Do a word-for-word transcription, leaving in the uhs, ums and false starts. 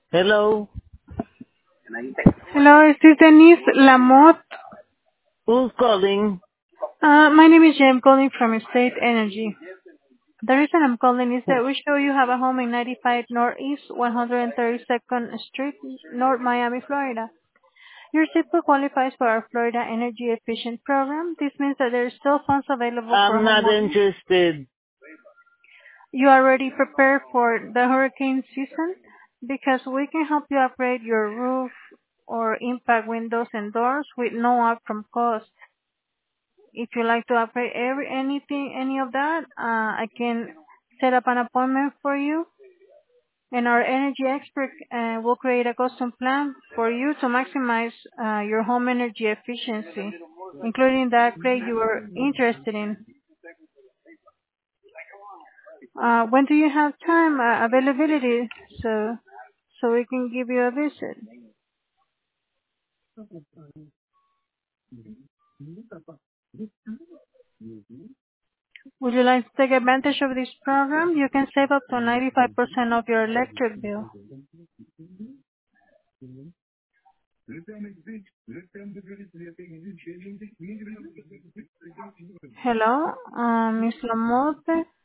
Hello, Hello, is this Denise Lamotte? who's calling? Uh, my name is Jim calling from State Energy. The reason I'm calling is that we show you have a home in ninety-five Northeast one hundred thirty-second Street, North Miami, Florida. Your zip code qualifies for our Florida Energy Efficient program. This means that there are still funds available for I'm not homeowners. interested. You are already prepared for the hurricane season because we can help you upgrade your roof or impact windows and doors with no upfront cost. If you like to upgrade every anything, any of that, uh, I can set up an appointment for you, and our energy expert uh, will create a custom plan for you to maximize uh, your home energy efficiency, including the upgrade you are interested in. Uh, when do you have time uh, availability so so we can give you a visit? Would you like to take advantage of this program? You can save up to ninety-five percent of your electric bill. Hello, uh, Miss Lamote.